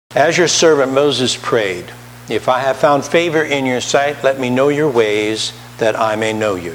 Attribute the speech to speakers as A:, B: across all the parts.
A: As your servant Moses prayed, if I have found favor in your sight, let me know your ways that I may know you.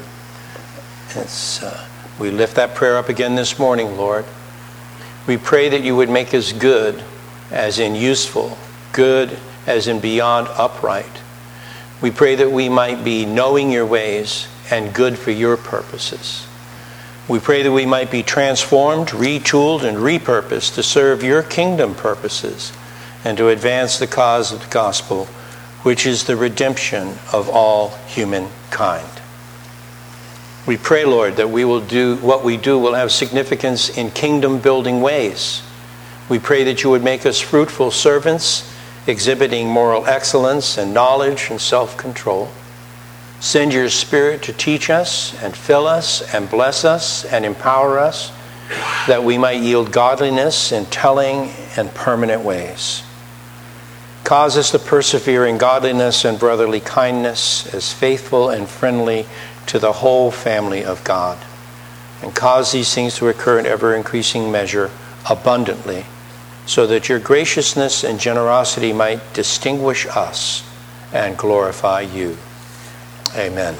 A: We lift that prayer up again this morning, Lord. We pray that you would make us good as in useful, good as in beyond upright. We pray that we might be knowing your ways and good for your purposes. We pray that we might be transformed, retooled, and repurposed to serve your kingdom purposes and to advance the cause of the gospel, which is the redemption of all humankind. We pray, Lord, that we will do what we do will have significance in kingdom-building ways. We pray that you would make us fruitful servants, exhibiting moral excellence and knowledge and self-control. Send your Spirit to teach us and fill us and bless us and empower us, that we might yield godliness in telling and permanent ways. Cause us to persevere in godliness and brotherly kindness, as faithful and friendly to the whole family of God. And cause these things to occur in ever-increasing measure, abundantly, so that your graciousness and generosity might distinguish us and glorify you. Amen.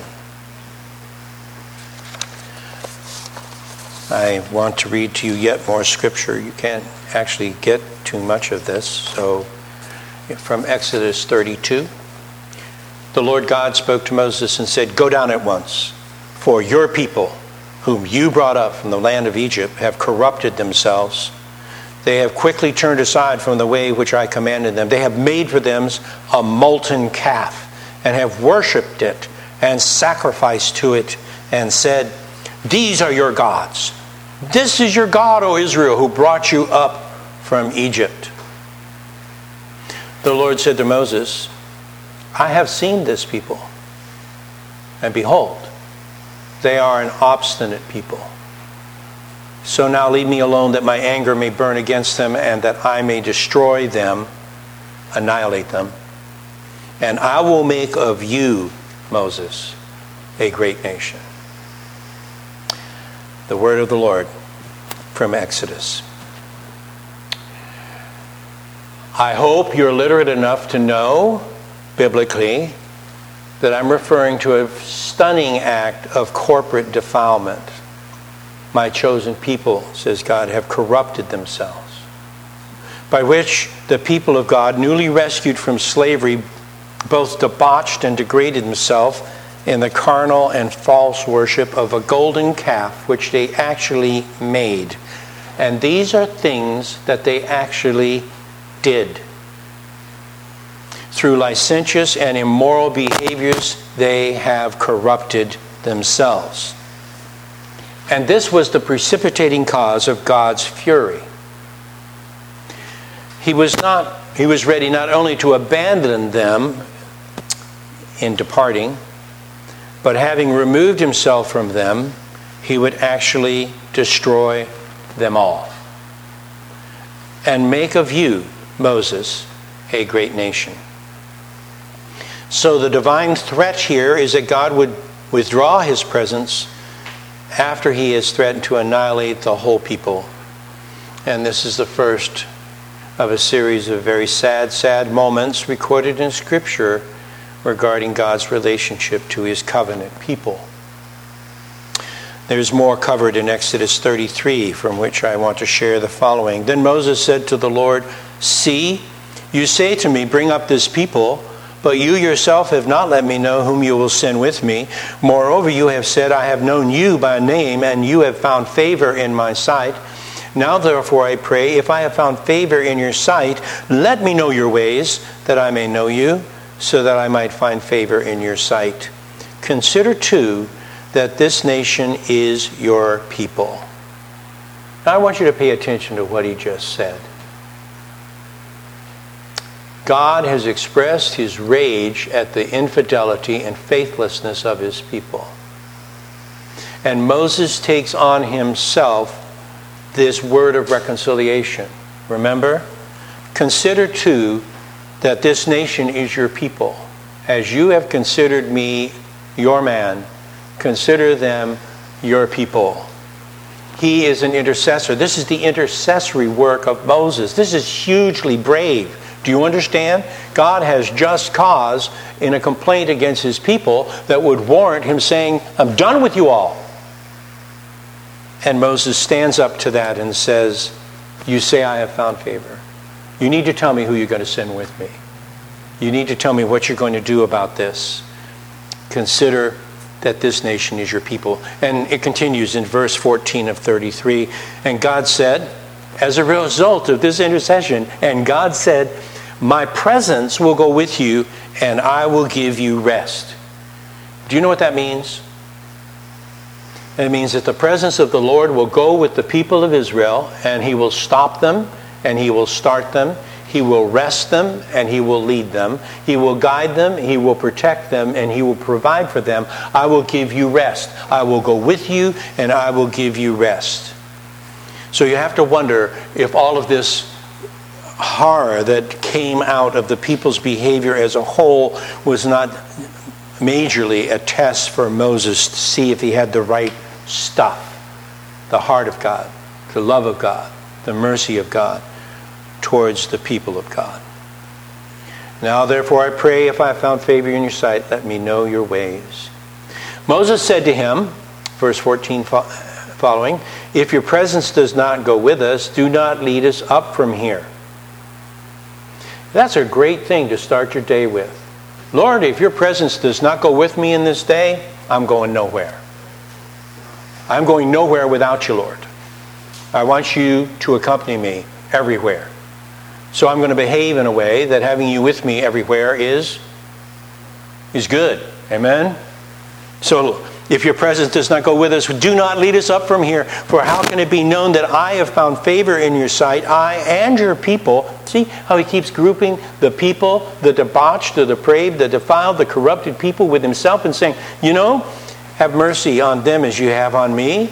A: I want to read to you yet more scripture. You can't actually get too much of this, so from Exodus 32. The Lord God spoke to Moses and said, "Go down at once, for your people, whom you brought up from the land of Egypt, have corrupted themselves. They have quickly turned aside from the way which I commanded them. They have made for them a molten calf, and have worshipped it, and sacrificed to it, and said, 'These are your gods. This is your God, O Israel, who brought you up from Egypt.' The Lord said to Moses, 'I have seen this people, and behold, they are an obstinate people. So now leave me alone, that my anger may burn against them, and that I may destroy them,' annihilate them. 'And I will make of you, Moses, a great nation.'" The word of the Lord from Exodus. I hope you're literate enough to know, biblically, that I'm referring to a stunning act of corporate defilement. "My chosen people," says God, "have corrupted themselves," by which the people of God, newly rescued from slavery, both debauched and degraded themselves in the carnal and false worship of a golden calf, which they actually made. And these are things that they actually did. Through licentious and immoral behaviors, they have corrupted themselves. And this was the precipitating cause of God's fury. He was ready not only to abandon them in departing, but having removed himself from them, he would actually destroy them all. "And make of you, Moses, a great nation." So the divine threat here is that God would withdraw his presence after he has threatened to annihilate the whole people. And this is the first of a series of very sad moments recorded in Scripture regarding God's relationship to his covenant people. There's more covered in Exodus 33, from which I want to share the following. "Then Moses said to the Lord, 'See, you say to me, bring up this people, but you yourself have not let me know whom you will send with me. Moreover, you have said, I have known you by name, and you have found favor in my sight. Now therefore I pray, if I have found favor in your sight, let me know your ways, that I may know you, so that I might find favor in your sight. Consider too that this nation is your people.'" Now I want you to pay attention to what he just said. God has expressed his rage at the infidelity and faithlessness of his people. And Moses takes on himself this word of reconciliation. Remember? "Consider too that this nation is your people. As you have considered me your man, consider them your people." He is an intercessor. This is the intercessory work of Moses. This is hugely brave Do you understand? God has just cause in a complaint against his people that would warrant him saying, I'm done with you all. And Moses stands up to that and says, you say I have found favor. You need to tell me who you're going to send with me. You need to tell me what you're going to do about this. Consider that this nation is your people. And it continues in verse 14 of 33. And God said, as a result of this intercession, and God said, my presence will go with you and I will give you rest. Do you know what that means? It means that the presence of the Lord will go with the people of Israel, and he will stop them, and he will start them. He will rest them, and he will lead them. He will guide them, he will protect them, and he will provide for them. I will give you rest. I will go with you, and I will give you rest. So you have to wonder if all of this horror that came out of the people's behavior as a whole was not majorly a test for Moses to see if he had the right stuff, the heart of God, the love of God, the mercy of God towards the people of God. Now therefore I pray, if I have found favor in your sight, let me know your ways. Moses said to him, verse 14 following, if your presence does not go with us, do not lead us up from here. That's a great thing to start your day with. Lord, if your presence does not go with me in this day, I'm going nowhere. I'm going nowhere without you, Lord. I want you to accompany me everywhere. So I'm going to behave in a way that having you with me everywhere is good. Amen? So if your presence does not go with us, do not lead us up from here. For how can it be known that I have found favor in your sight, I and your people? See how he keeps grouping the people, the debauched, the depraved, the defiled, the corrupted people with himself and saying, you know, have mercy on them as you have on me.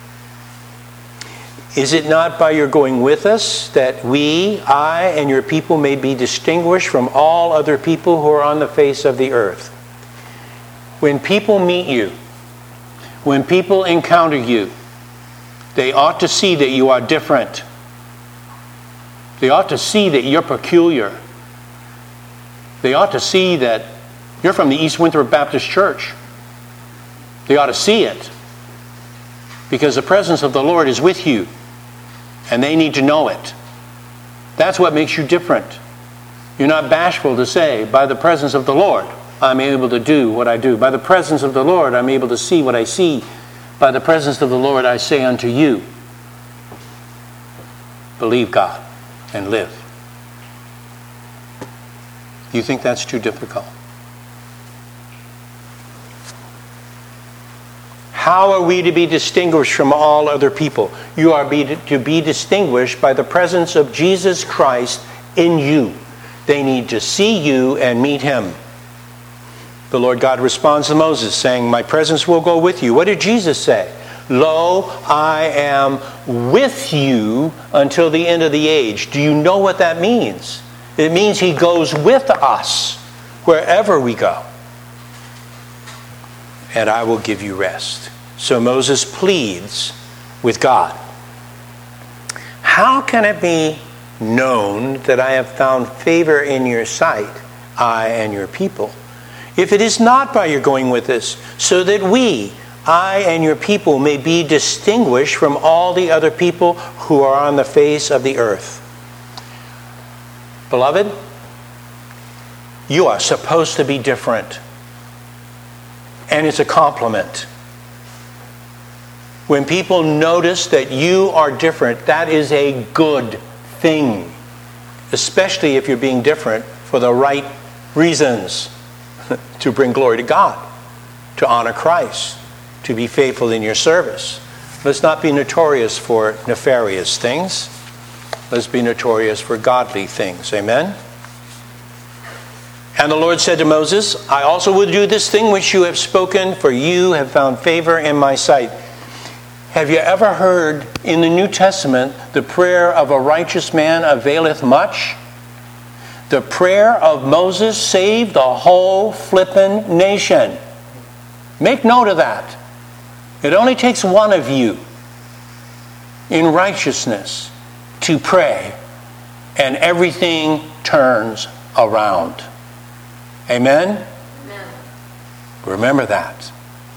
A: Is it not by your going with us that we, I, and your people may be distinguished from all other people who are on the face of the earth? When people meet you, when people encounter you, they ought to see that you are different. They ought to see that you're peculiar. They ought to see that you're from the East Winthrop Baptist Church. They ought to see it. Because the presence of the Lord is with you. And they need to know it. That's what makes you different. You're not bashful to say, by the presence of the Lord, I'm able to do what I do. By the presence of the Lord, I'm able to see what I see. By the presence of the Lord, I say unto you, believe God and live. Do you think that's too difficult? How are we to be distinguished from all other people? You are to be distinguished by the presence of Jesus Christ in you. They need to see you and meet him. The Lord God responds to Moses saying, my presence will go with you. What did Jesus say? Lo, I am with you until the end of the age. Do you know what that means? It means he goes with us wherever we go. And I will give you rest. So Moses pleads with God. How can it be known that I have found favor in your sight, I and your people, if it is not by your going with us, so that we, I and your people, may be distinguished from all the other people who are on the face of the earth? Beloved, you are supposed to be different. And it's a compliment. When people notice that you are different, that is a good thing. Especially if you're being different for the right reasons. To bring glory to God. To honor Christ. To be faithful in your service. Let's not be notorious for nefarious things. Let's be notorious for godly things. Amen? And the Lord said to Moses, I also will do this thing which you have spoken, for you have found favor in my sight. Have you ever heard in the New Testament, the prayer of a righteous man availeth much? The prayer of Moses saved the whole flippin' nation. Make note of that. It only takes one of you in righteousness to pray, and everything turns around. Amen?
B: Amen.
A: Remember that.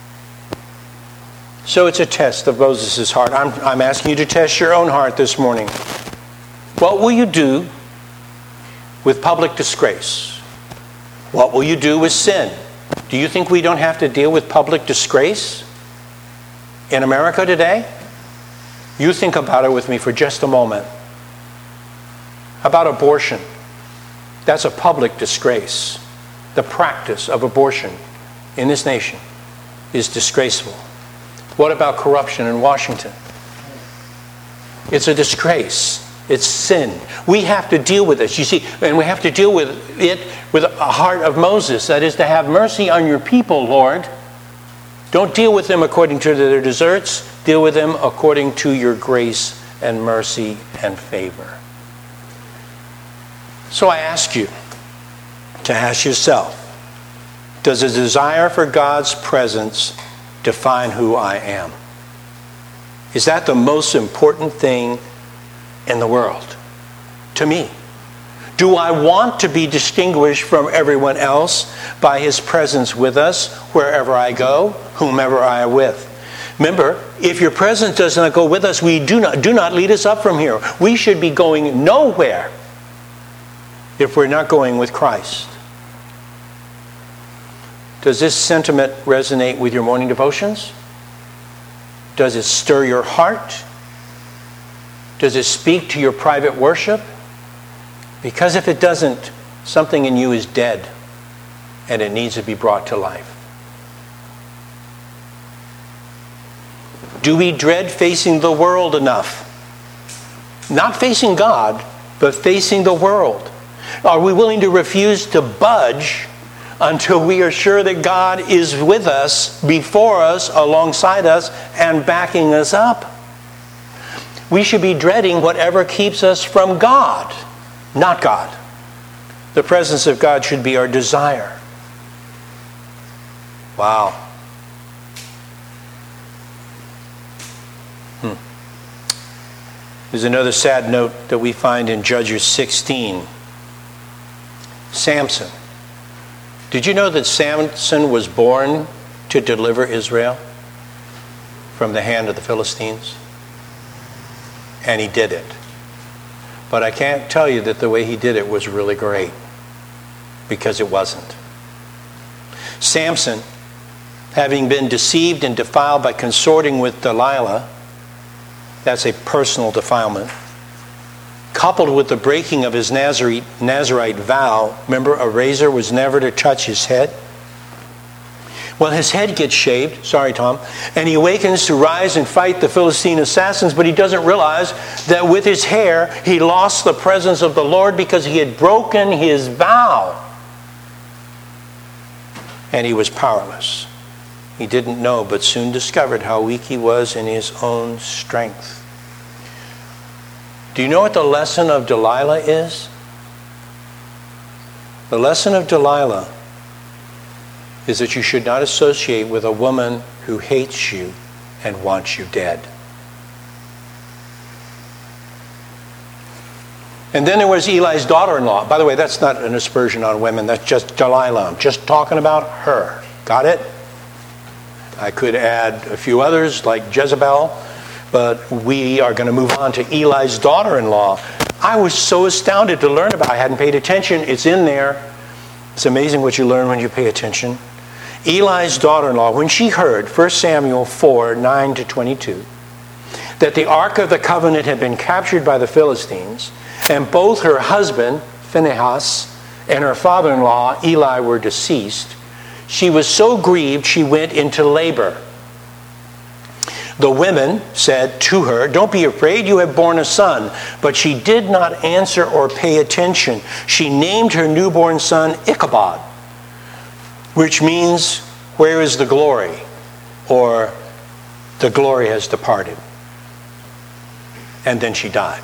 A: So it's a test of Moses' heart. I'm asking you to test your own heart this morning. What will you do with public disgrace? What will you do with sin? Do you think we don't have to deal with public disgrace in America today? You think about it with me for just a moment. About abortion. That's a public disgrace. The practice of abortion in this nation is disgraceful. What about corruption in Washington? It's a disgrace. It's sin. We have to deal with this, you see, and we have to deal with it with a heart of Moses. That is to have mercy on your people, Lord. Don't deal with them according to their deserts. Deal with them according to your grace and mercy and favor. So I ask you to ask yourself, does a desire for God's presence define who I am? Is that the most important thing in the world to me? Do I want to be distinguished from everyone else by His presence with us wherever I go, whomever I am with? Remember, if your presence does not go with us, do not lead us up from here. We should be going nowhere if we're not going with Christ. Does this sentiment resonate with your morning devotions? Does it stir your heart? Does it speak to your private worship? Because if it doesn't, something in you is dead and it needs to be brought to life. Do we dread facing the world enough? Not facing God, but facing the world. Are we willing to refuse to budge until we are sure that God is with us, before us, alongside us, and backing us up? We should be dreading whatever keeps us from God, not God. The presence of God should be our desire. Wow. There's another sad note that we find in Judges 16. Samson. Did you know that Samson was born to deliver Israel from the hand of the Philistines? And he did it. But I can't tell you that the way he did it was really great, because it wasn't. Samson, having been deceived and defiled by consorting with Delilah, that's a personal defilement, coupled with the breaking of his Nazirite vow. Remember, a razor was never to touch his head. Well, his head gets shaved, sorry Tom, and he awakens to rise and fight the Philistine assassins, but he doesn't realize that with his hair, he lost the presence of the Lord because he had broken his vow. And he was powerless. He didn't know, but soon discovered how weak he was in his own strength. Do you know what the lesson of Delilah is? The lesson of Delilah is that you should not associate with a woman who hates you and wants you dead. And then there was Eli's daughter-in-law. By the way, that's not an aspersion on women. That's just Delilah. I'm just talking about her. Got it? I could add a few others like Jezebel, but we are going to move on to Eli's daughter-in-law. I was so astounded to learn about it. I hadn't paid attention. It's in there. It's amazing what you learn when you pay attention. Eli's daughter-in-law, when she heard 1 Samuel 4, 9-22, that the Ark of the Covenant had been captured by the Philistines, and both her husband, Phinehas, and her father-in-law, Eli, were deceased, she was so grieved she went into labor. The women said to her, "Don't be afraid, you have borne a son." But she did not answer or pay attention. She named her newborn son Ichabod, which means, "Where is the glory?" or "The glory has departed." And then she died.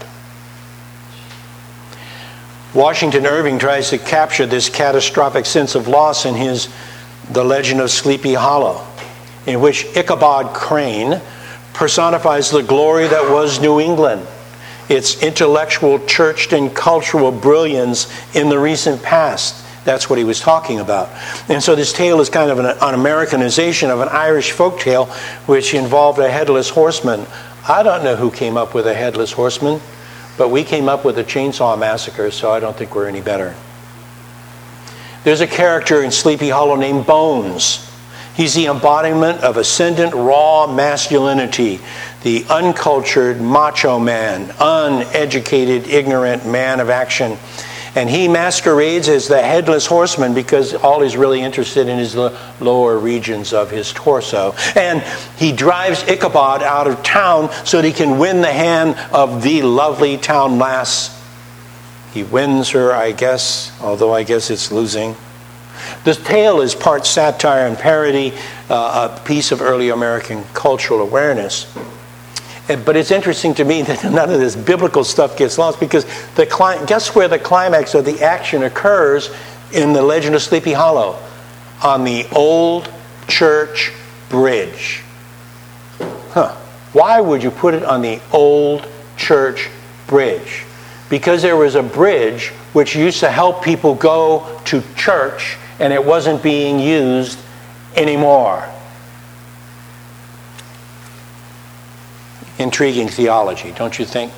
A: Washington Irving tries to capture this catastrophic sense of loss in his The Legend of Sleepy Hollow, in which Ichabod Crane personifies the glory that was New England. its intellectual, churched, and cultural brilliance in the recent past. That's what he was talking about. And so this tale is kind of an Americanization of an Irish folk tale which involved a headless horseman. I don't know who came up with a headless horseman, but we came up with a chainsaw massacre, so I don't think we're any better. There's a character in Sleepy Hollow named Bones. He's the embodiment of ascendant raw masculinity, the uncultured macho man, uneducated, ignorant man of action. And he masquerades as the headless horseman because all he's really interested in is the lower regions of his torso. And he drives Ichabod out of town so that he can win the hand of the lovely town lass. He wins her, I guess, although I guess it's losing. The tale is part satire and parody, a piece of early American cultural awareness. But it's interesting to me that none of this biblical stuff gets lost because guess where the climax of the action occurs in the legend of Sleepy Hollow? On the old church bridge. Why would you put it on the old church bridge? Because there was a bridge which used to help people go to church and it wasn't being used anymore. Intriguing theology, don't you think?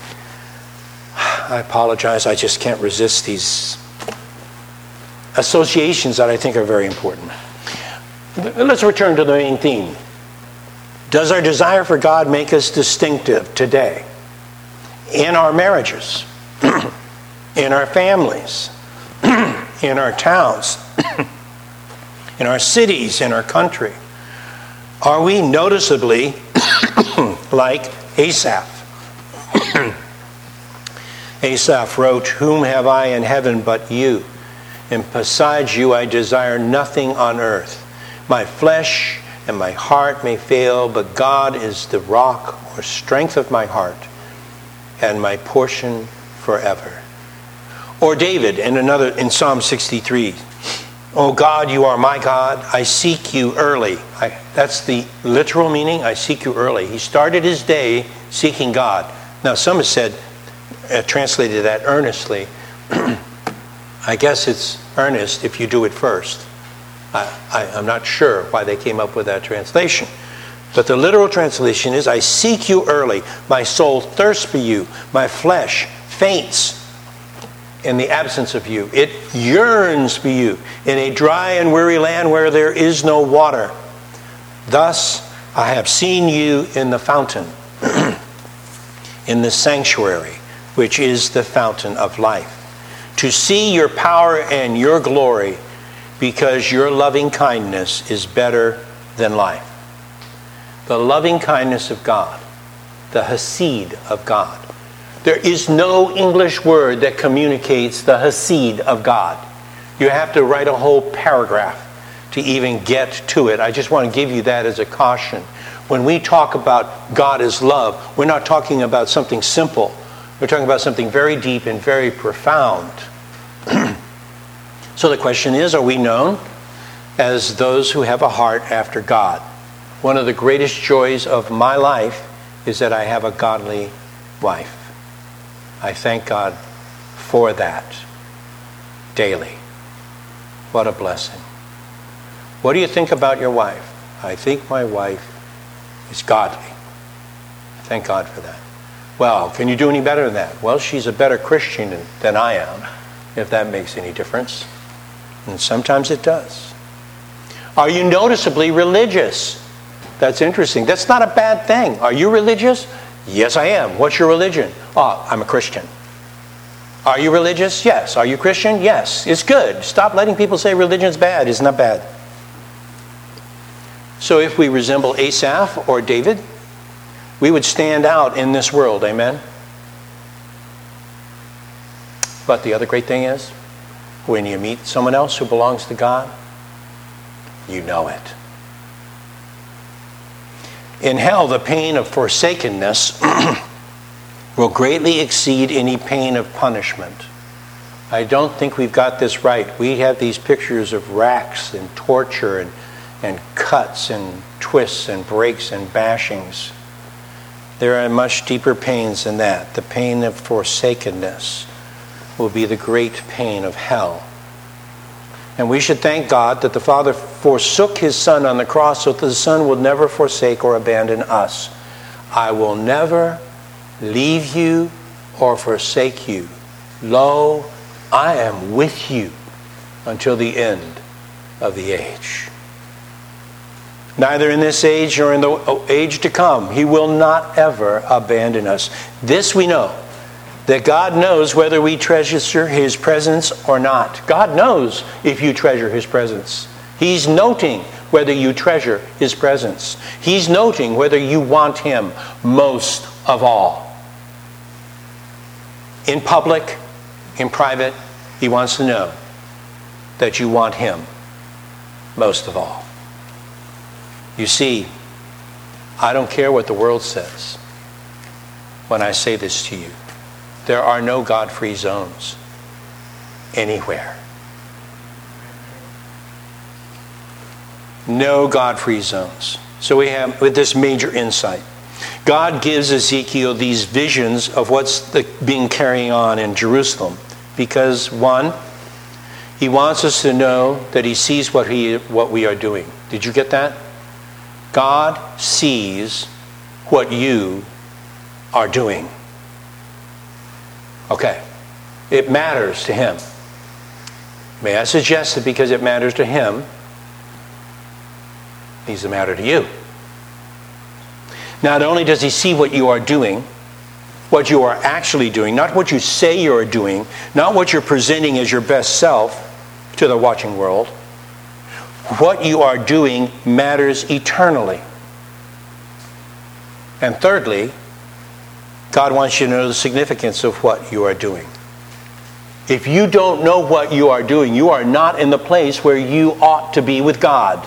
A: I apologize, I just can't resist these associations that I think are very important. Let's return to the main theme. Does our desire for God make us distinctive today? In our marriages, in our families, in our towns, in our cities, in our country? Are we noticeably like Asaph? Asaph wrote, "Whom have I in heaven but you? And besides you I desire nothing on earth. My flesh and my heart may fail, but God is the rock or strength of my heart and my portion forever." Or David in Psalm 63. "O God, you are my God. I seek you early." That's the literal meaning. I seek you early. He started his day seeking God. Now, some have said, translated that earnestly. I guess it's earnest if you do it first. I'm not sure why they came up with that translation. But the literal translation is, "I seek you early. My soul thirsts for you. My flesh faints in the absence of you. It yearns for you in a dry and weary land where there is no water. Thus I have seen you in the fountain, in the sanctuary, which is the fountain of life, to see your power and your glory, because your loving kindness is better than life." The loving kindness of God, the Hesed of God. There is no English word that communicates the Hesed of God. You have to write a whole paragraph to even get to it. I just want to give you that as a caution. When we talk about God as love, we're not talking about something simple. We're talking about something very deep and very profound. So the question is, are we known as those who have a heart after God? One of the greatest joys of my life is that I have a godly wife. I thank God for that daily. What a blessing. What do you think about your wife? I think my wife is godly. Thank God for that. Well, can you do any better than that? Well, she's a better Christian than I am, if that makes any difference. And sometimes it does. Are you noticeably religious? That's interesting. That's not a bad thing. Are you religious? Yes, I am. What's your religion? Oh, I'm a Christian. Are you religious? Yes. Are you Christian? Yes. It's good. Stop letting people say religion's bad. It's not bad. So if we resemble Asaph or David, we would stand out in this world. Amen? But the other great thing is, when you meet someone else who belongs to God, you know it. In hell, the pain of forsakenness will greatly exceed any pain of punishment. I don't think we've got this right. We have these pictures of racks and torture and cuts and twists and breaks and bashings. There are much deeper pains than that. The pain of forsakenness will be the great pain of hell. And we should thank God that the Father forsook his Son on the cross so that the Son will never forsake or abandon us. I will never leave you or forsake you. Lo, I am with you until the end of the age. Neither in this age nor in the age to come, he will not ever abandon us. This we know, that God knows whether we treasure his presence or not. God knows if you treasure his presence. He's noting whether you treasure his presence. He's noting whether you want him most of all. In public, in private, he wants to know that you want him most of all. You see, I don't care what the world says when I say this to you. There are no God-free zones anywhere. No God-free zones. So we have with this major insight. God gives Ezekiel these visions of what's being carrying on in Jerusalem. Because one, he wants us to know that he sees what we are doing. Did you get that? God sees what you are doing. Okay. It matters to him. May I suggest that because it matters to him, it needs to matter to you. Not only does he see what you are doing, what you are actually doing, not what you say you are doing, not what you're presenting as your best self to the watching world. What you are doing matters eternally. And thirdly, God wants you to know the significance of what you are doing. If you don't know what you are doing, you are not in the place where you ought to be with God.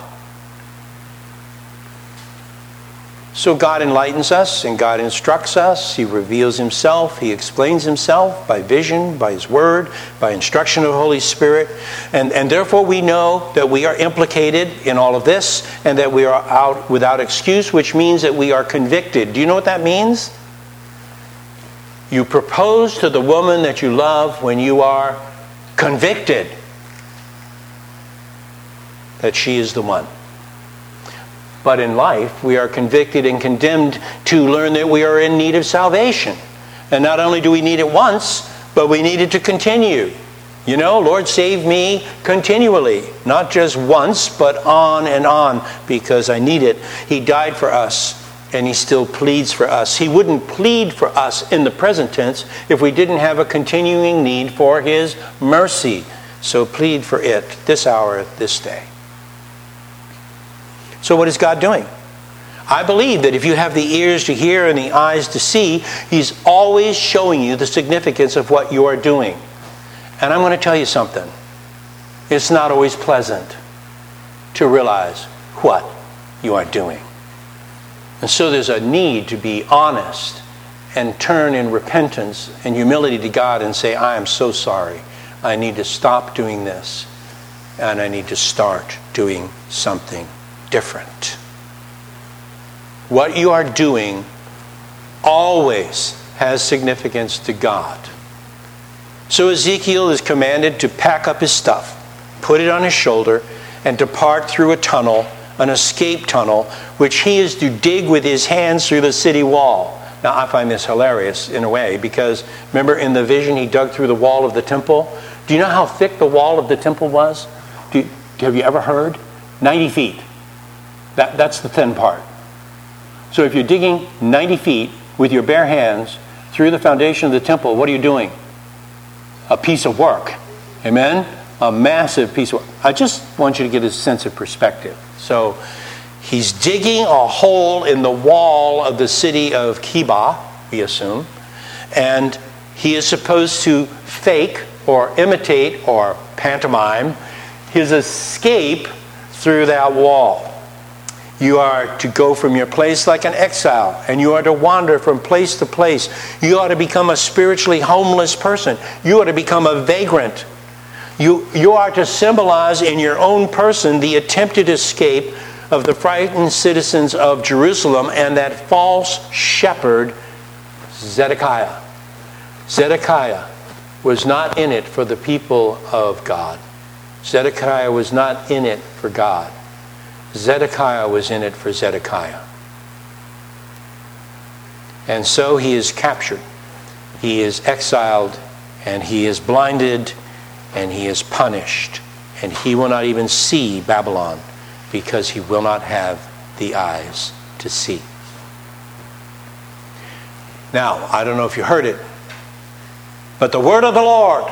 A: So God enlightens us and God instructs us. He reveals himself. He explains himself by vision, by his word, by instruction of the Holy Spirit. And therefore we know that we are implicated in all of this and that we are out without excuse, which means that we are convicted. Do you know what that means? You propose to the woman that you love when you are convicted that she is the one. But in life, we are convicted and condemned to learn that we are in need of salvation. And not only do we need it once, but we need it to continue. You know, Lord, save me continually. Not just once, but on and on, because I need it. He died for us, and he still pleads for us. He wouldn't plead for us in the present tense if we didn't have a continuing need for his mercy. So plead for it this hour, this day. So what is God doing? I believe that if you have the ears to hear and the eyes to see, he's always showing you the significance of what you are doing. And I'm going to tell you something. It's not always pleasant to realize what you are doing. And so there's a need to be honest and turn in repentance and humility to God and say, I am so sorry. I need to stop doing this. And I need to start doing something different. What you are doing always has significance to God. So Ezekiel is commanded to pack up his stuff, put it on his shoulder, and depart through a tunnel, an escape tunnel, which he is to dig with his hands through the city wall. Now I find this hilarious in a way, because remember in the vision he dug through the wall of the temple? Do you know how thick the wall of the temple was? Have you ever heard? 90 feet. That's the thin part. So if you're digging 90 feet with your bare hands through the foundation of the temple, what are you doing? A piece of work. Amen? A massive piece of work. I just want you to get a sense of perspective. So he's digging a hole in the wall of the city of Keba, we assume, and he is supposed to fake or imitate or pantomime his escape through that wall. You are to go from your place like an exile, and you are to wander from place to place. You ought to become a spiritually homeless person. You ought to become a vagrant. You are to symbolize in your own person the attempted escape of the frightened citizens of Jerusalem and that false shepherd, Zedekiah. Zedekiah was not in it for the people of God. Zedekiah was not in it for God. Zedekiah was in it for Zedekiah. And so he is captured. He is exiled, and he is blinded, and he is punished. And he will not even see Babylon because he will not have the eyes to see. Now, I don't know if you heard it, but the word of the Lord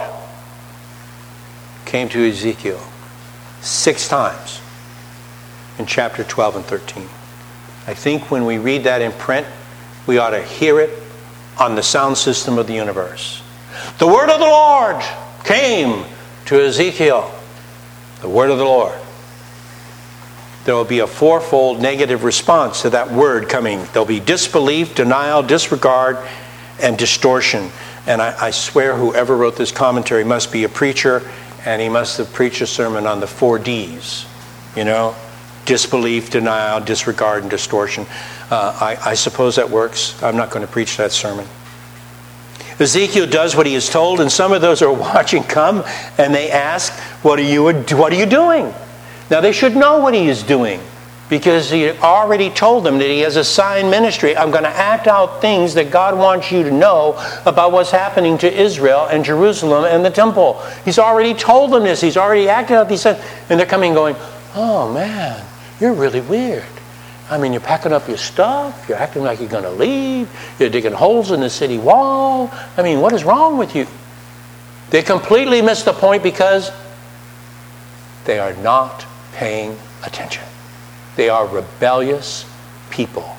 A: came to Ezekiel 6 times in chapter 12 and 13. I think when we read that in print, we ought to hear it on the sound system of the universe. The word of the Lord came to Ezekiel. The word of the Lord. There will be a fourfold negative response to that word coming. There'll be disbelief, denial, disregard, and distortion. And I swear whoever wrote this commentary must be a preacher, and he must have preached a sermon on the 4 Ds. You know? Disbelief, denial, disregard, and distortion. I suppose that works. I'm not going to preach that sermon. Ezekiel does what he is told, and some of those who are watching come and they ask, what are you doing? Now they should know what he is doing, because he already told them that he has a sign ministry. I'm going to act out things that God wants you to know about what's happening to Israel and Jerusalem and the temple. He's already told them this. He's already acted out these things. And they're coming going, oh man, you're really weird. I mean, you're packing up your stuff. You're acting like you're going to leave. You're digging holes in the city wall. I mean, what is wrong with you? They completely miss the point because they are not paying attention. They are rebellious people.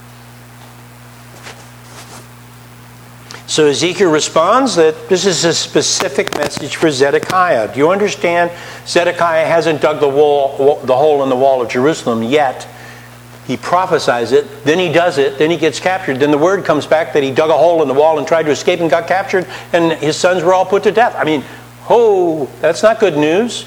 A: So Ezekiel responds that this is a specific message for Zedekiah. Do you understand? Zedekiah hasn't dug the hole in the wall of Jerusalem yet. He prophesies it, then he does it, then he gets captured. Then the word comes back that he dug a hole in the wall and tried to escape and got captured, and his sons were all put to death. I mean, that's not good news.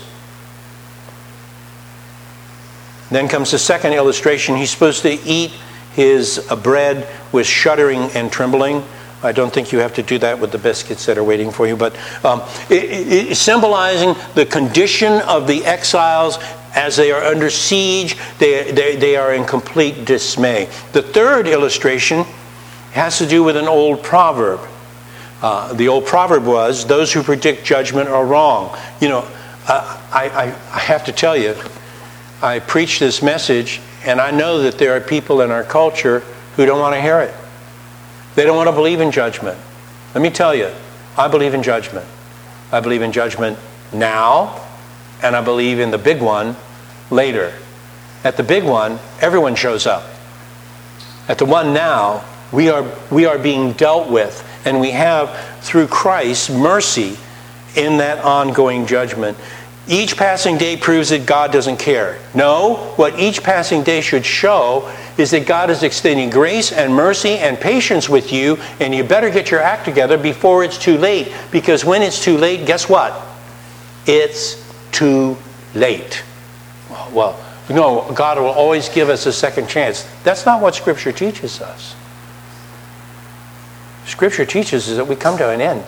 A: Then comes the second illustration. He's supposed to eat his bread with shuddering and trembling. I don't think you have to do that with the biscuits that are waiting for you, but symbolizing the condition of the exiles as they are under siege. They are in complete dismay. The third illustration has to do with an old proverb. The old proverb was, those who predict judgment are wrong. You know, I have to tell you, I preach this message, and I know that there are people in our culture who don't want to hear it. They don't want to believe in judgment. Let me tell you, I believe in judgment. I believe in judgment now, and I believe in the big one later. At the big one, everyone shows up. At the one now, we are being dealt with, and we have, through Christ, mercy in that ongoing judgment. Each passing day proves that God doesn't care. No, what each passing day should show is that God is extending grace and mercy and patience with you, and you better get your act together before it's too late. Because when it's too late, guess what? It's too late. Well, no, God will always give us a second chance. That's not what Scripture teaches us. Scripture teaches us that we come to an end.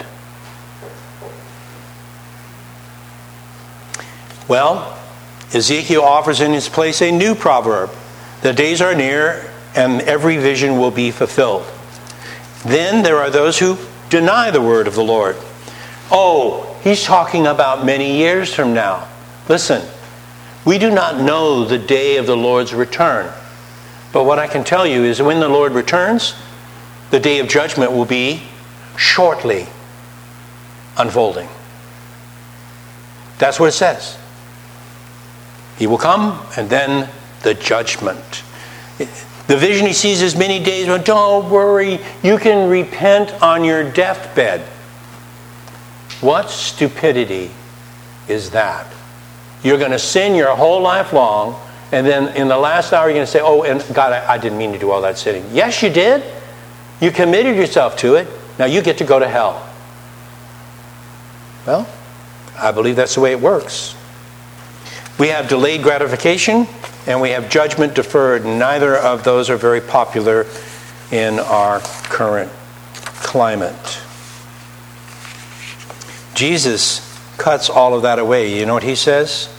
A: Well, Ezekiel offers in its place a new proverb. The days are near, and every vision will be fulfilled. Then there are those who deny the word of the Lord. Oh, he's talking about many years from now. Listen, we do not know the day of the Lord's return. But what I can tell you is when the Lord returns, the day of judgment will be shortly unfolding. That's what it says. He will come, and then the judgment. The vision he sees is many days, but don't worry, you can repent on your deathbed. What stupidity is that? You're going to sin your whole life long, and then in the last hour you're going to say, oh, and God, I didn't mean to do all that sinning. Yes, you did. You committed yourself to it. Now you get to go to hell. Well, I believe that's the way it works. We have delayed gratification and we have judgment deferred. Neither of those are very popular in our current climate. Jesus cuts all of that away. You know what he says?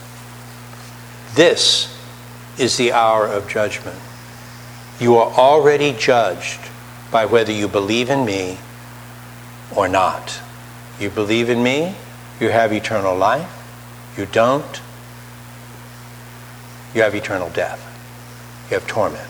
A: This is the hour of judgment. You are already judged by whether you believe in me or not. You believe in me, you have eternal life. You don't, you have eternal death. You have torment.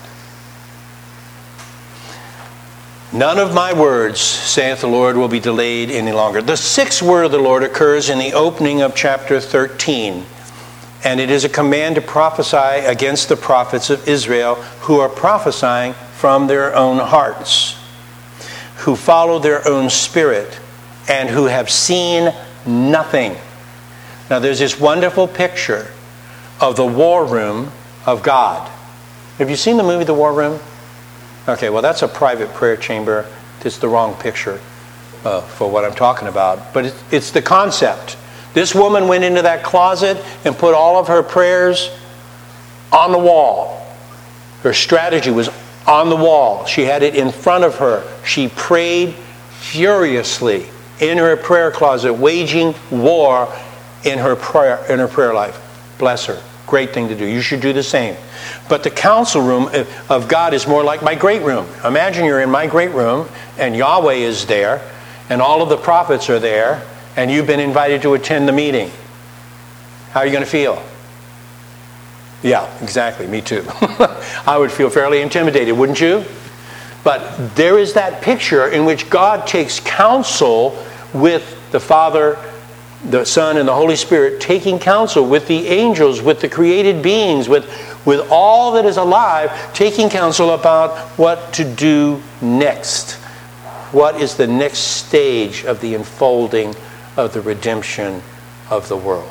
A: None of my words, saith the Lord, will be delayed any longer. The sixth word of the Lord occurs in the opening of chapter 13. And it is a command to prophesy against the prophets of Israel who are prophesying from their own hearts, who follow their own spirit, and who have seen nothing. Now there's this wonderful picture of the war room of God. Have you seen the movie The War Room? Okay, well that's a private prayer chamber. It's the wrong picture for what I'm talking about. But it's the concept. This woman went into that closet and put all of her prayers on the wall. Her strategy was on the wall. She had it in front of her. She prayed furiously in her prayer closet, waging war in her prayer life. Bless her. Great thing to do. You should do the same. But the council room of God is more like my great room. Imagine you're in my great room and Yahweh is there and all of the prophets are there and you've been invited to attend the meeting. How are you going to feel? Yeah, exactly. Me too. I would feel fairly intimidated, wouldn't you? But there is that picture in which God takes counsel with the Father, the Son, and the Holy Spirit, taking counsel with the angels, with the created beings, with all that is alive, taking counsel about what to do next. What is the next stage of the unfolding of the redemption of the world?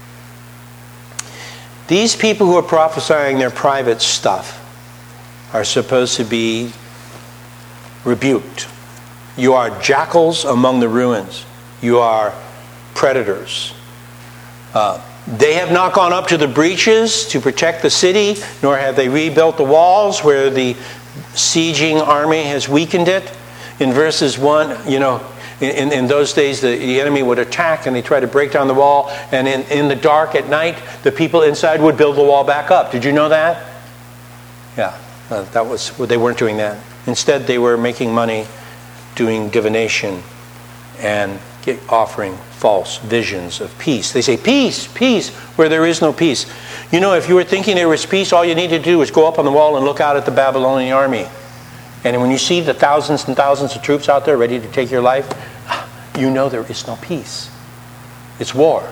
A: These people who are prophesying their private stuff are supposed to be rebuked. You are jackals among the ruins. You are predators. They have not gone up to the breaches to protect the city, nor have they rebuilt the walls where the sieging army has weakened it. In verses 1, in those days the enemy would attack and they try to break down the wall, and in the dark at night the people inside would build the wall back up. Did you know that? Yeah, they weren't doing that. Instead they were making money doing divination and offering false visions of peace. They say, peace, peace, where there is no peace. If you were thinking there was peace, all you need to do is go up on the wall and look out at the Babylonian army. And when you see the thousands and thousands of troops out there ready to take your life, you know there is no peace. It's war.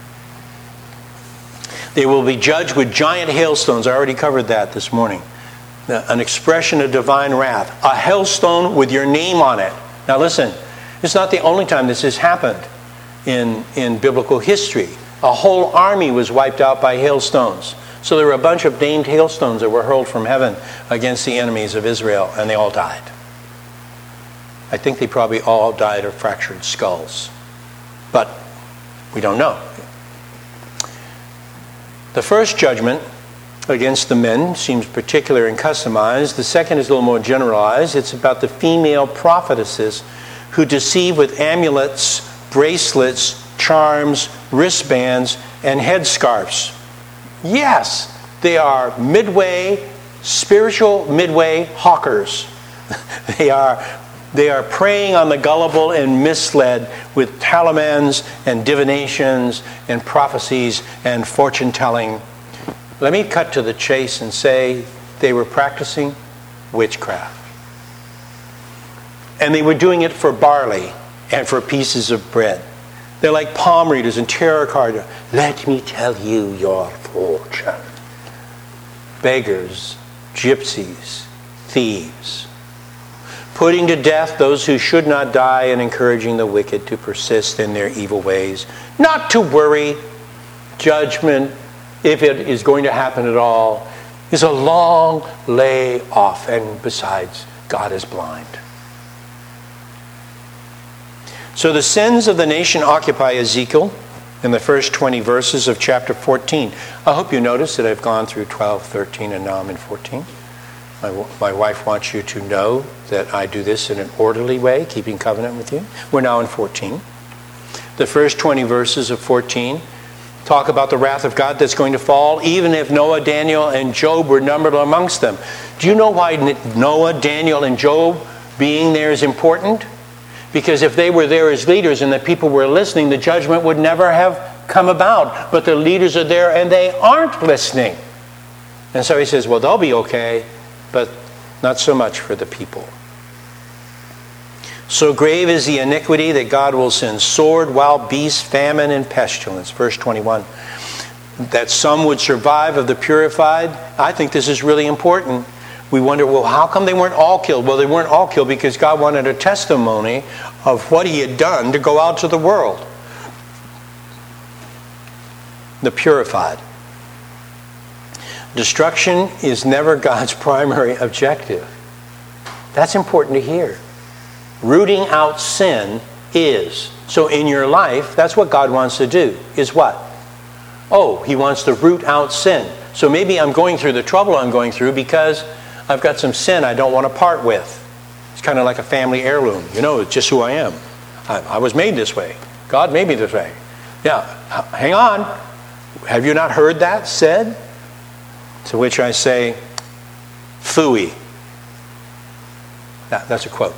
A: They will be judged with giant hailstones. I already covered that this morning. An expression of divine wrath. A hailstone with your name on it. Now listen, it's not the only time this has happened in biblical history. A whole army was wiped out by hailstones. So there were a bunch of named hailstones that were hurled from heaven against the enemies of Israel, and they all died. I think they probably all died of fractured skulls. But we don't know. The first judgment against the men seems particular and customized. The second is a little more generalized. It's about the female prophetesses who deceive with amulets, bracelets, charms, wristbands, and headscarves. Yes, they are spiritual midway hawkers. They are preying on the gullible and misled with talismans and divinations and prophecies and fortune-telling. Let me cut to the chase and say they were practicing witchcraft. And they were doing it for barley and for pieces of bread. They're like palm readers and tarot cards. Let me tell you your fortune. Beggars, gypsies, thieves. Putting to death those who should not die and encouraging the wicked to persist in their evil ways. Not to worry. Judgment, if it is going to happen at all, is a long lay off. And besides, God is blind. So the sins of the nation occupy Ezekiel in the first 20 verses of chapter 14. I hope you notice that I've gone through 12, 13, and now I'm in 14. My wife wants you to know that I do this in an orderly way, keeping covenant with you. We're now in 14. The first 20 verses of 14 talk about the wrath of God that's going to fall, even if Noah, Daniel, and Job were numbered amongst them. Do you know why Noah, Daniel, and Job being there is important? Because if they were there as leaders and the people were listening, the judgment would never have come about. But the leaders are there and they aren't listening. And so he says, well, they'll be okay, but not so much for the people. So grave is the iniquity that God will send sword, wild beasts, famine, and pestilence. Verse 21. That some would survive of the purified. I think this is really important. We wonder, well, how come they weren't all killed? Well, they weren't all killed because God wanted a testimony of what he had done to go out to the world. The purified. Destruction is never God's primary objective. That's important to hear. Rooting out sin is. So in your life, that's what God wants to do, is what? Oh, he wants to root out sin. So maybe I'm going through the trouble I'm going through because I've got some sin I don't want to part with. It's kind of like a family heirloom. You know, it's just who I am. I was made this way. God made me this way. Yeah, hang on. Have you not heard that said? To which I say, phooey. That's a quote.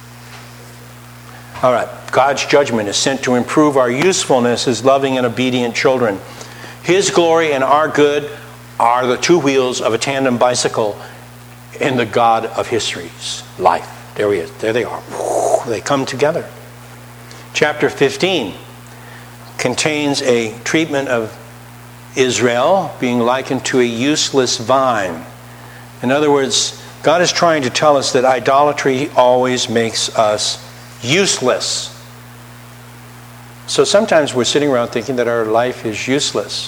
A: All right. God's judgment is sent to improve our usefulness as loving and obedient children. His glory and our good are the two wheels of a tandem bicycle in the God of history's life. There he is. There they are. They come together. Chapter 15 contains a treatment of Israel being likened to a useless vine. In other words, God is trying to tell us that idolatry always makes us useless. So sometimes we're sitting around thinking that our life is useless.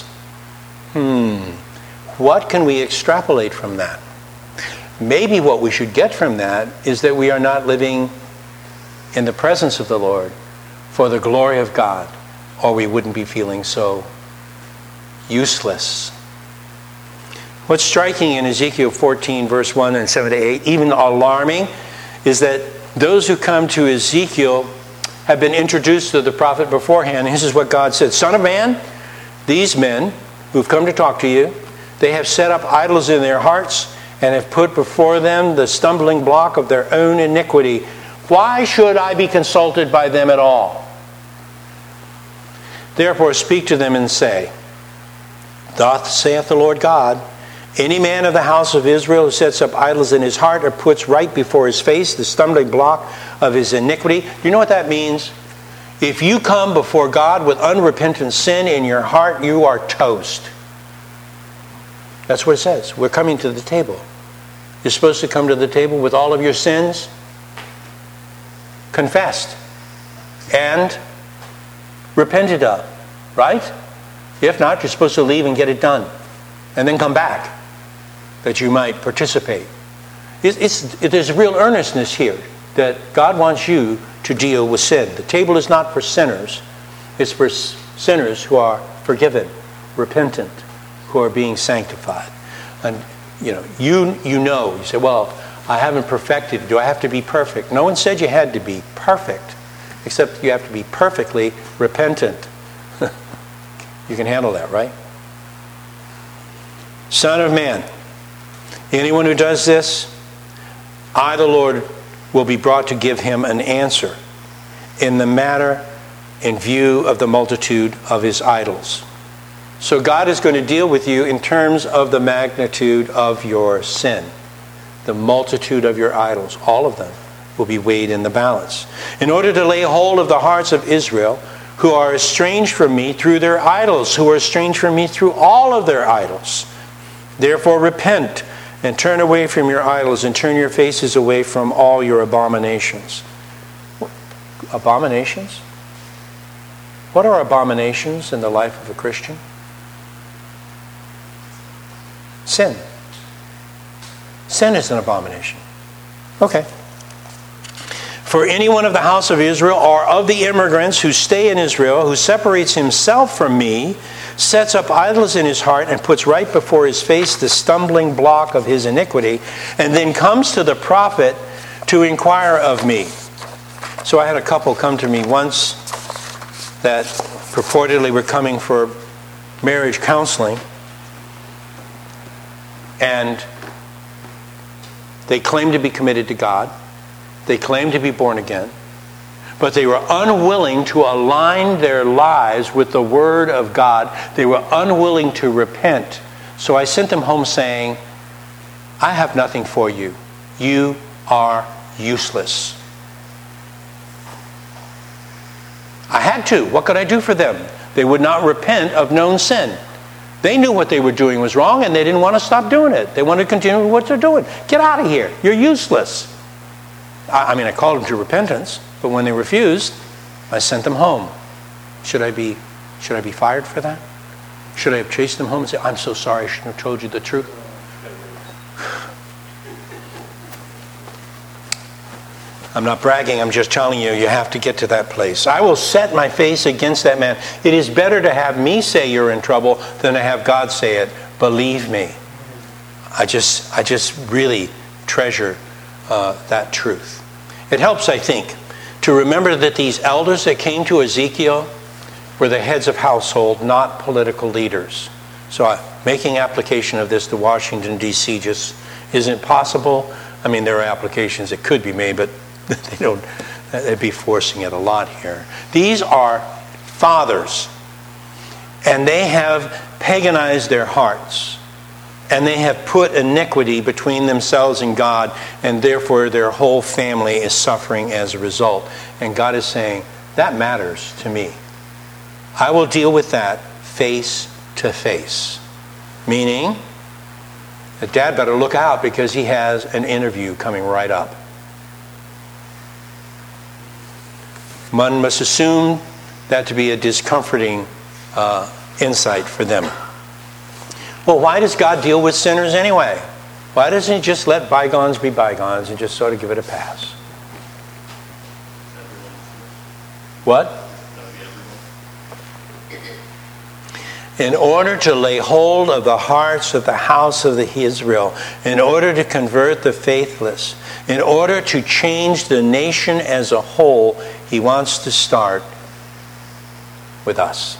A: What can we extrapolate from that? Maybe what we should get from that is that we are not living in the presence of the Lord for the glory of God, or we wouldn't be feeling so useless. What's striking in Ezekiel 14, verse 1 and 7 to 8, even alarming, is that those who come to Ezekiel have been introduced to the prophet beforehand. This is what God said. Son of man, these men who've come to talk to you, they have set up idols in their hearts and have put before them the stumbling block of their own iniquity. Why should I be consulted by them at all? Therefore speak to them and say, Thus saith the Lord God, any man of the house of Israel who sets up idols in his heart or puts right before his face the stumbling block of his iniquity. Do you know what that means? If you come before God with unrepentant sin in your heart, you are toast. That's what it says. We're coming to the table. You're supposed to come to the table with all of your sins confessed and repented of, right? If not, you're supposed to leave and get it done and then come back that you might participate. There's real earnestness here that God wants you to deal with sin. The table is not for sinners. It's for sinners who are forgiven, repentant, who are being sanctified. And you say, well, I haven't perfected. Do I have to be perfect? No one said you had to be perfect, except you have to be perfectly repentant. You can handle that, right? Son of man, anyone who does this, I, the Lord, will be brought to give him an answer in the matter in view of the multitude of his idols. So God is going to deal with you in terms of the magnitude of your sin. The multitude of your idols, all of them, will be weighed in the balance. In order to lay hold of the hearts of Israel, who are estranged from me through their idols, who are estranged from me through all of their idols. Therefore repent and turn away from your idols and turn your faces away from all your abominations. Abominations? What are abominations in the life of a Christian? Sin. Sin is an abomination. Okay. For anyone of the house of Israel or of the immigrants who stay in Israel, who separates himself from me, sets up idols in his heart and puts right before his face the stumbling block of his iniquity, and then comes to the prophet to inquire of me. So I had a couple come to me once that purportedly were coming for marriage counseling, and they claimed to be committed to God. They claimed to be born again, but they were unwilling to align their lives with the Word of God. They were unwilling to repent. So I sent them home saying, I have nothing for you. You are useless. I had to. What could I do for them? They would not repent of known sin. They knew what they were doing was wrong, and they didn't want to stop doing it. They wanted to continue with what they're doing. Get out of here. You're useless. I called them to repentance, but when they refused, I sent them home. Should I be fired for that? Should I have chased them home and said, I'm so sorry, I shouldn't have told you the truth? I'm not bragging, I'm just telling you, you have to get to that place. I will set my face against that man. It is better to have me say you're in trouble than to have God say it. Believe me. I just really treasure that truth. It helps, I think, to remember that these elders that came to Ezekiel were the heads of household, not political leaders. So making application of this to Washington, D.C. just isn't possible. There are applications that could be made, but they'd be forcing it a lot here. These are fathers, and they have paganized their hearts. And they have put iniquity between themselves and God, and therefore their whole family is suffering as a result. And God is saying, that matters to me. I will deal with that face to face. Meaning, that Dad better look out because he has an interview coming right up. One must assume that to be a discomforting insight for them. Well, why does God deal with sinners anyway? Why doesn't he just let bygones be bygones and just sort of give it a pass? What? In order to lay hold of the hearts of the house of the Israel, in order to convert the faithless, in order to change the nation as a whole, he wants to start with us.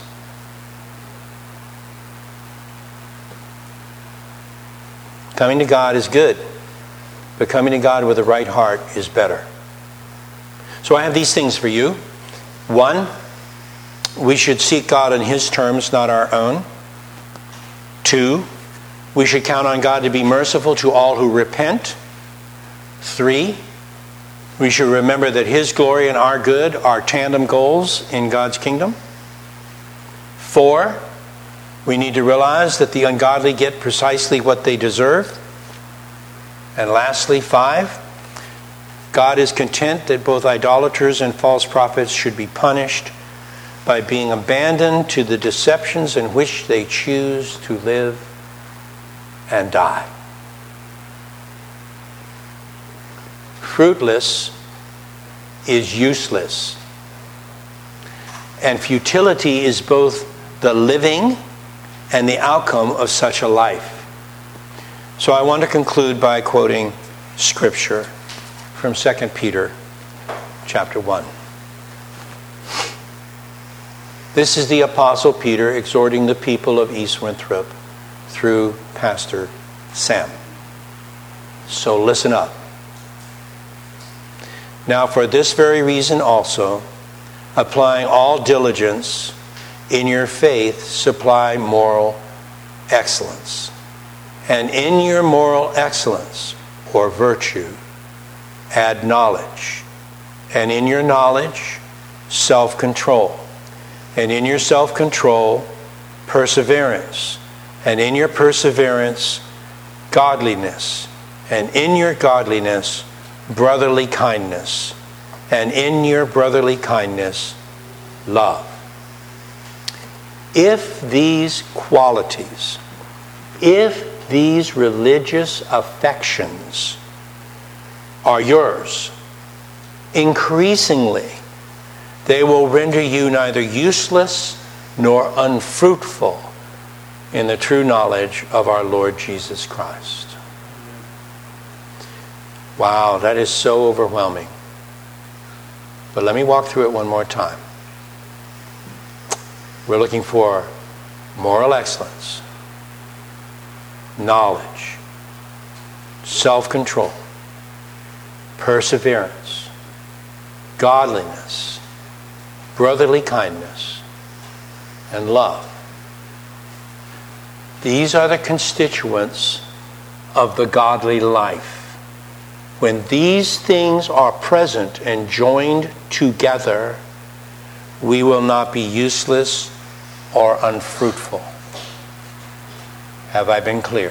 A: Coming to God is good, but coming to God with a right heart is better. So I have these things for you. 1, we should seek God on his terms, not our own. 2, we should count on God to be merciful to all who repent. 3, we should remember that his glory and our good are tandem goals in God's kingdom. 4, we need to realize that the ungodly get precisely what they deserve. And lastly, 5, God is content that both idolaters and false prophets should be punished by being abandoned to the deceptions in which they choose to live and die. Fruitless is useless. And futility is both the living and the outcome of such a life. So I want to conclude by quoting scripture from 2 Peter chapter 1. This is the Apostle Peter exhorting the people of East Winthrop through Pastor Sam. So listen up. Now for this very reason also, applying all diligence, in your faith supply moral excellence. And in your moral excellence, or virtue, add knowledge. And in your knowledge, self-control. And in your self-control, perseverance. And in your perseverance, godliness. And in your godliness, brotherly kindness. And in your brotherly kindness, love. If these qualities, if these religious affections are yours increasingly, they will render you neither useless nor unfruitful in the true knowledge of our Lord Jesus Christ. Wow, that is so overwhelming. But let me walk through it one more time. We're looking for moral excellence, knowledge, self-control, perseverance, godliness, brotherly kindness, and love. These are the constituents of the godly life. When these things are present and joined together, we will not be useless or unfruitful. Have I been clear?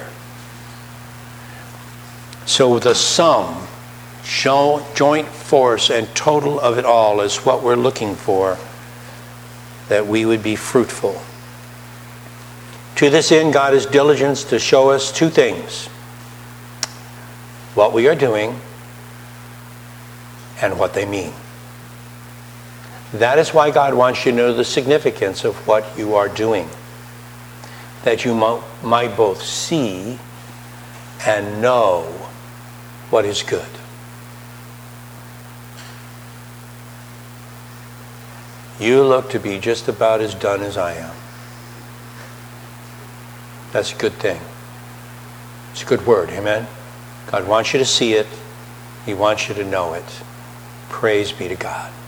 A: So the sum, joint force and total of it all is what we're looking for, that we would be fruitful. To this end, God is diligent to show us two things: what we are doing and what they mean. That is why God wants you to know the significance of what you are doing, that you might both see and know what is good. You look to be just about as done as I am. That's a good thing. It's a good word, amen? God wants you to see it. He wants you to know it. Praise be to God.